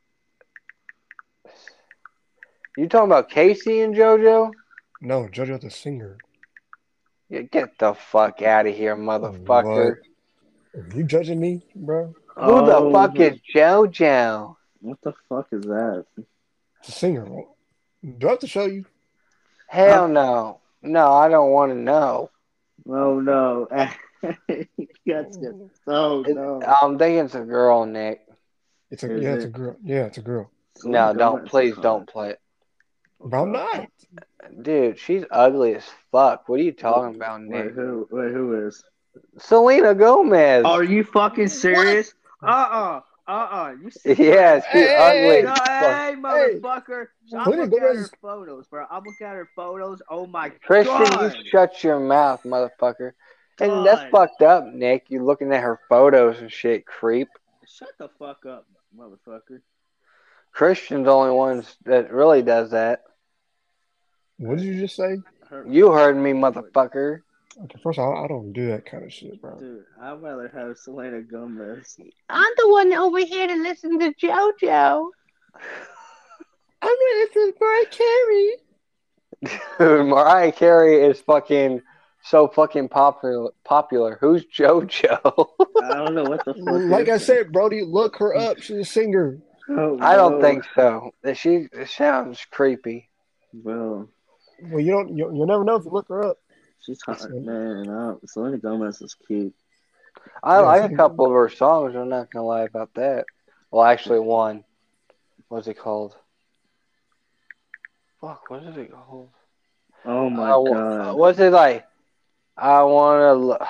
You talking about Casey and JoJo? no, JoJo the singer. Yeah, get the fuck out of here, motherfucker. What? Are you judging me, bro? Who the Oh, fuck is JoJo? what the fuck is that? It's a singer. Do I have to show you? Hell Huh? no. No, I don't want to know. Oh no. That's it. Oh It, no. I'm thinking it's a girl, Nick. It's a Is yeah, it's a it? girl. Yeah, it's a girl. No, Selena don't. Gomez is Please hot. don't play it. But I'm not. Dude, she's ugly as fuck. What are you talking about, Wait, Nick? who? Wait, who is? Selena Gomez. Are you fucking serious? Uh uh-uh, uh. Uh You sick Yeah, ass she's bitch. ugly Hey, No, as fuck. hey, hey, motherfucker. I Selena look at her Gomez. photos, bro. I look at her photos. Oh my Christian, you god. shut your mouth, motherfucker. And that's God. fucked up, Nick. You looking at her photos and shit, creep. Shut the fuck up, motherfucker. Christian's the only one that really does that. What did you just say? Her, You heard me, motherfucker. Okay, first of all, I don't do that kind of shit, bro. dude, I'd rather have Selena Gomez. I'm the one over here to listen to JoJo. I'm gonna listen to Mariah Carey. Dude, Mariah Carey is fucking so fucking popular. Popular. Who's JoJo? I don't know what the fuck. Like is I said, Brody, look her up. She's a singer. Oh, I don't no. think so. That she it sounds creepy. Well, Well, you don't. You, you'll never know if you look her up. she's hot, man. Uh, Selena Gomez is cute. I Yeah, like she- a couple of her songs. I'm not gonna lie about that. Well, actually, one. What's it called? fuck? What is it called? Oh my Uh, god. what's it like? I wanna lo-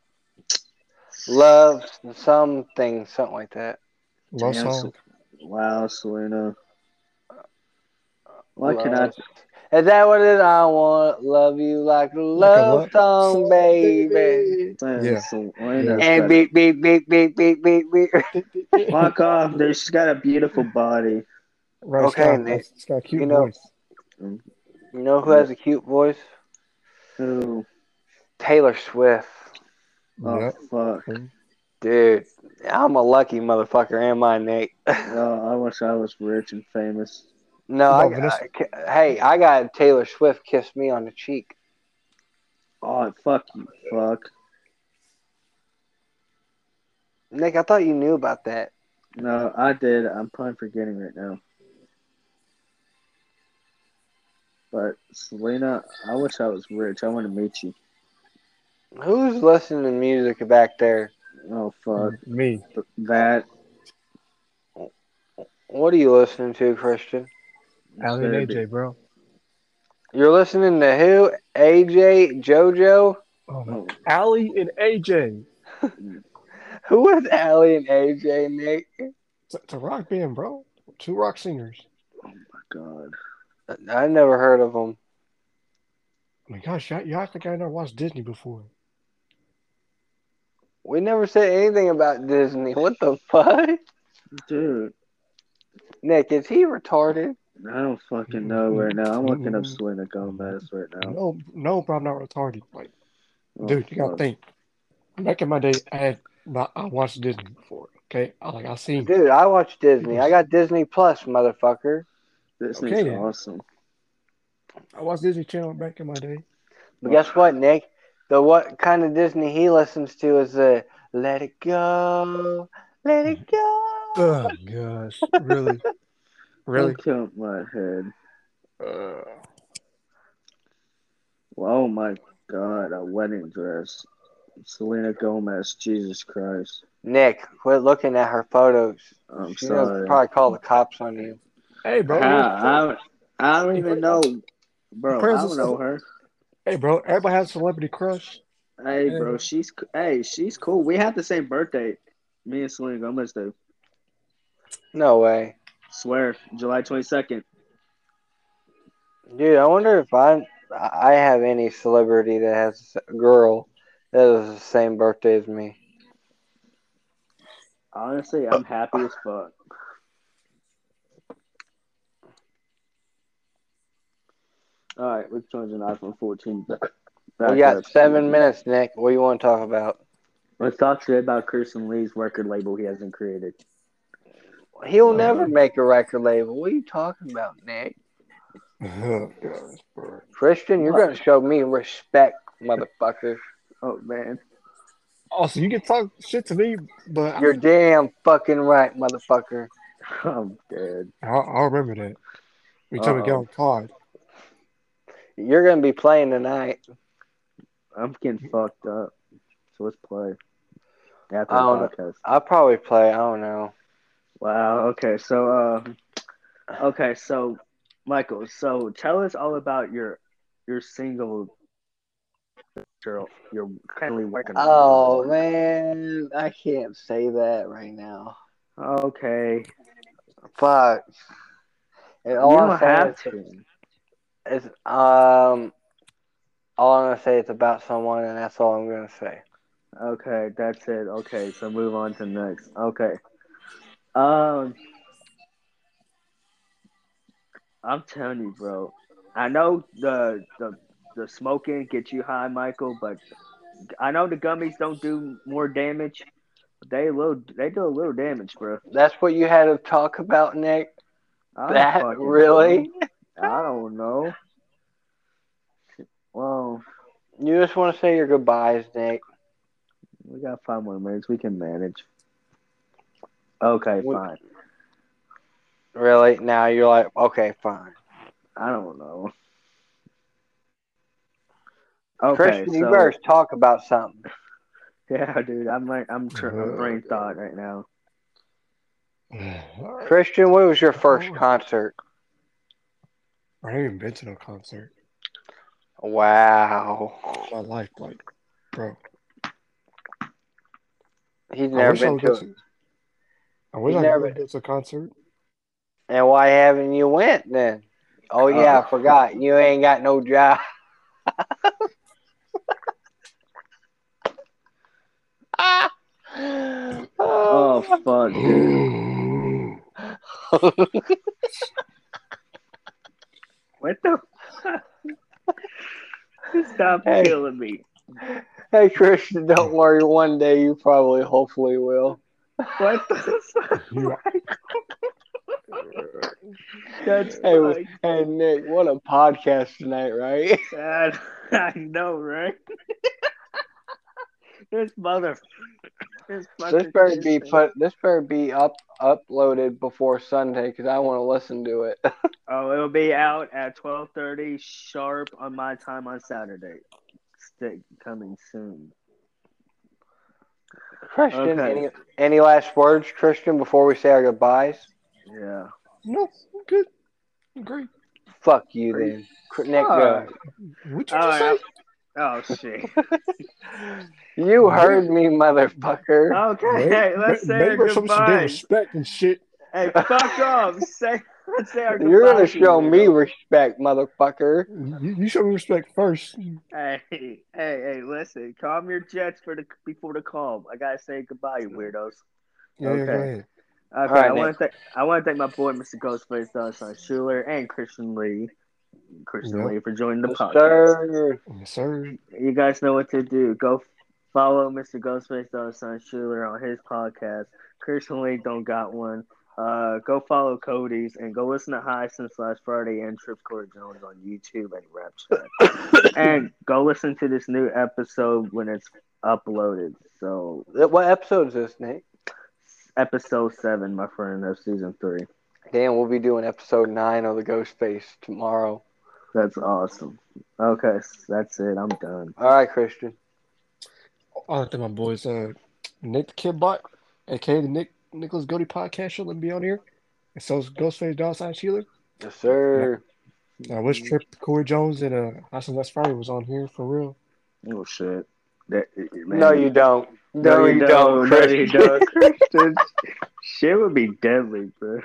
love something, something like that. Love Damn. song. Wow, Selena. Why can I? Love. Is that what it is? I want love you like a Like a love love song, baby. Yeah. Selena. And beep beep beep beep beep beep beep. Fuck off, dude. She's got a beautiful body. Right, it's Okay, got, Nick. it's got a cute You know, voice. you know who has a cute voice? Who? Taylor Swift. Oh, Yep. fuck. Dude, I'm a lucky motherfucker, am I, Nate? Oh, I wish I was rich and famous. No, What I, about Vanessa? I- hey, I got Taylor Swift kiss me on the cheek. Oh, fuck you, fuck. Nick, I thought you knew about that. No, I did. I'm probably forgetting right now. But Selena, I wish I was rich. I want to meet you. Who's listening to music back there? Oh, fuck. Me. That. What are you listening to, Christian? Allie and A J, bro. You're listening to who? A J, JoJo? Oh, my. Oh, Allie and A J. Who is Allie and A J, Nick? It's, it's a rock band, bro. Two rock singers. oh my god. I never heard of them. Oh my gosh, y'all, y'all think I never watched Disney before? We never said anything about Disney. What the fuck? Dude, Nick, is he retarded? I don't fucking know right now. I'm looking up Mm, Selena Gomez right now. No, no, bro, I'm not retarded. Like, Oh, dude, you gotta fuck. think. Back in my day, I had I watched Disney before. Okay, I like I seen. Dude, I watch Disney. I got Disney Plus, motherfucker. This Okay, is then. awesome. I watched Disney Channel back in my day. But guess what, Nick? The what kind of Disney he listens to is the Let It Go, Let It Go. Oh gosh, really, really. Don't kill my head. Uh, Well, oh my god, a wedding dress. Selena Gomez, Jesus Christ. Nick, quit looking at her photos. I'm She's gonna sorry. probably call the cops on you. hey, bro, you How? know, I, I don't even know. Bro, I don't Princess. know her. Hey, bro, everybody has a celebrity crush. Hey, Hey. bro, she's hey, she's cool. We have the same birthday. Me and Selena Gomez do. No way. Swear, July twenty-second. Dude, I wonder if I I have any celebrity that has a girl that has the same birthday as me. Honestly, I'm happy as fuck. All right, we're changing iPhone fourteen back, back We got up. seven minutes, Nick. What do you want to talk about? Let's talk today about Kirsten Lee's record label he hasn't created. He'll Oh, never God. make a record label. What are you talking about, Nick? Oh, gosh, bro. Christian, you're What? gonna show me respect, motherfucker. Oh man, Also, you can talk shit to me, but You're damn fucking right, motherfucker. I'm dead. I'll, I'll remember that. We told me to get Uh-oh. on C O D. You're gonna be playing tonight. I'm getting fucked up. So let's play. After I the don't know. podcast. I'll probably play. I don't know. Wow. Okay. So, uh, okay. So, Michael. So, tell us all about your your single. You're, you're currently working on. Oh man, I can't say that right now. Okay. Fuck. And You all I'm don't saying have is, to. is um, all I'm gonna say is about someone, and that's all I'm gonna say. Okay, that's it. Okay, so move on to next. Okay. Um, I'm telling you, bro. I know the the the smoking gets you high, Michael, but I know the gummies don't do more damage. But they a little, they do a little damage, bro. That's what you had to talk about, Nick. I don't That fucking really? know. I don't know. Well, You just want to say your goodbyes, Nick. we got five more minutes. We can manage. Okay, We- fine. Really? Now you're like, okay, fine. I don't know. Okay, Christian, you so better talk about something. yeah, dude, I'm like, I'm, tr- I'm brain thought right now. All right. Christian, what was your first concert? I haven't even been to no concert Wow. in my life. Like, bro, He's I never wish I been would go to. to. I wish He's I could never go been. to a concert. And why haven't you went then? Oh Uh, yeah, I forgot. You ain't got no job. oh fuck, dude. What the? Stop Hey, killing me. hey, Christian, don't worry. One day you probably, hopefully, will. What the fuck? You, That's Hey, w- fucked. hey, Nick, what a podcast tonight, right? God, I know, right? This mother, this This fucking better be Christian. put. This better be up uploaded before Sunday because I want to listen to it. Oh, it'll be out at twelve thirty sharp on my time on Saturday. Stick coming soon. Christian, Okay. any any last words, Christian, before we say our goodbyes? Yeah. no, I'm good. I'm great. Fuck you Are you- then, Cr- Nick. All Go. right. What'd you All just right. say? Oh shit. You Maybe, heard me, motherfucker. maybe, Okay, let's say our maybe show me some damn goodbyes. respect and shit. Hey, fuck off. Say let's say our You're gonna goodbyes. you show me weirdo. respect, motherfucker. You, you show me respect first. Hey, hey, hey, listen. Calm your jets for the before the call. I gotta say goodbye, you weirdos. Yeah, yeah, go Okay. ahead. Okay, right, I want Nick. to thank I want to thank my boy Mister Ghostface, uh, son Schuler, and Christian Lee, Christian Yep. Lee for joining the Yes, podcast. sir. Yes, sir. You guys know what to do. Go follow Mister Ghostface, uh, son Schuler on his podcast. Christian Lee don't got one. Uh, go follow Cody's and go listen to High Since Last Friday and Trips Corey Jones on YouTube and Rap Chat. And go listen to this new episode when it's uploaded. So What episode is this, Nick? episode seven, my friend, of season three. Dan, we'll be doing episode nine of the Ghostface tomorrow. That's awesome. Okay, that's it. I'm done. All right, Christian. I think my boys, uh, Nick the Kidbot, aka the Nick Nicholas Goody podcast show, let me be on here. And so is Ghostface Dawson Sheeler. Yes, sir. I wish Trip Corey Jones and uh, Austin West Friday was on here for real. Oh shit. That, man. No, you don't. No, No, you, you don't. don't, No, Christian. you don't, Christian. Shit would be deadly, bro.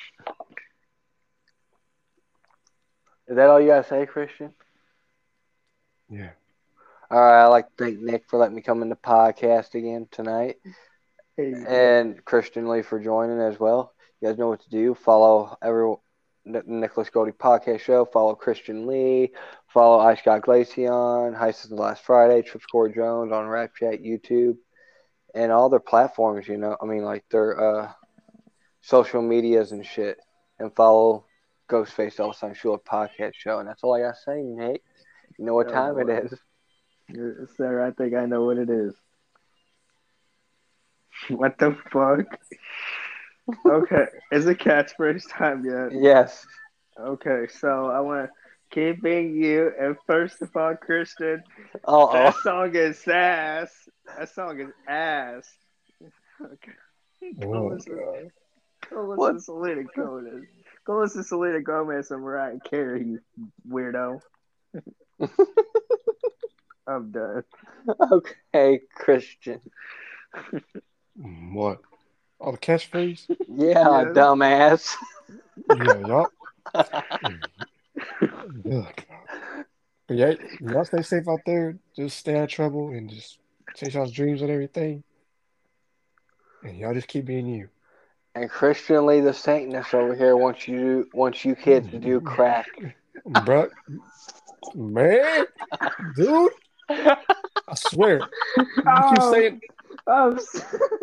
Is that all you gotta say, Christian? Yeah. All right, I'd like to thank Nick for letting me come in the podcast again tonight, Hey, and Christian Lee for joining as well. You guys know what to do. Follow every Nicholas Goldie podcast show. Follow Christian Lee. Follow Ice God Glacion. High Season Last Friday. Trips Corey Jones on Rap Chat, YouTube, and all their platforms. You know, I mean, like their uh, social medias and shit. And follow Ghostface Elson Shula podcast show. And that's all I gotta say, Nick. You know what Oh, time it boy. is. Yes, sir, I think I know what it is. What the fuck? Okay, is it catchphrase time yet? Yes. Okay, so I want to keep being you, and first of all, Christian, Uh that oh. song is ass. That song is ass. Okay. Go Oh, listen, God. go listen What? to Selena Gomez. Go listen to Selena Gomez and Mariah Carey, you weirdo. I'm done. Okay, Christian. What? Oh, the catchphrase? Yeah, Yes. dumbass. Yeah, y'all. Ugh. But yeah, y'all stay safe out there. Just stay out of trouble and just chase y'all's dreams and everything. And y'all just keep being you. And Christian Lee the Satanist over here wants you wants you kids to do crack. Bruh, man, dude, I swear. You keep Oh, saying, I'm s-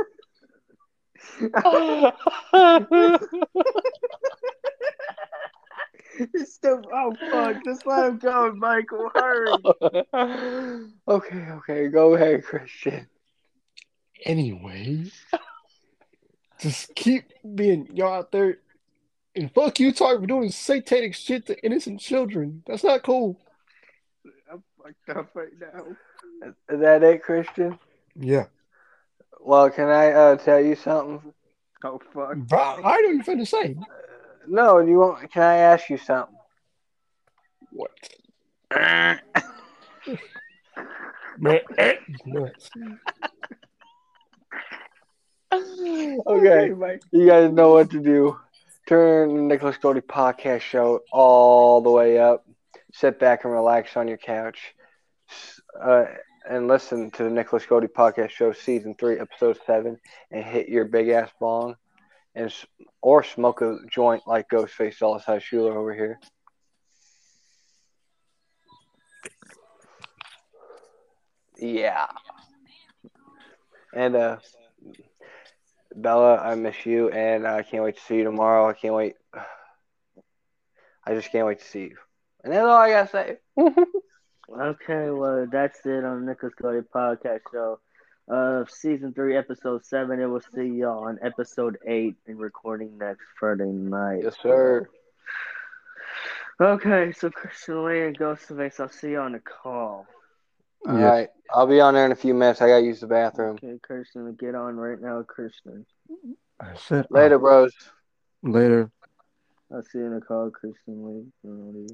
He's still. Oh fuck! Just let him go, Michael. Hurry. Okay, okay, go ahead, Christian. anyway, just keep being y'all out there. And fuck you, talk for doing satanic shit to innocent children. That's not cool. I'm fucked up right now. Is that it, Christian? Yeah. Well, can I uh, tell you something? Oh fuck. Bro, I know you're finna say. No, do you want? Can I ask you something? What? Okay. Man, eh, nuts. Mike. You guys know what to do. Turn the Nicholas Cody podcast show all the way up. Sit back and relax on your couch. Uh, and listen to the Nicholas Cody podcast show, season three, episode seven, and hit your big ass bong, and s- or smoke a joint like Ghostface Dallas High Schuler over here. Yeah. And uh, Bella, I miss you, and I can't wait to see you tomorrow. I can't wait. I just can't wait to see you. And that's all I gotta say. Okay, well, that's it on the Nicholas Cody podcast show. Uh, season three, episode seven. It will see y'all on episode eight and recording next Friday night. Yes, sir. Okay, so Christian Lee and Ghost Face, I'll see you on the call. All Yeah. right, I'll be on there in a few minutes. I gotta use the bathroom. Okay, Christian, get on right now, Christian. I said Later, bros. Later. I'll see you in the call, Christian Lee.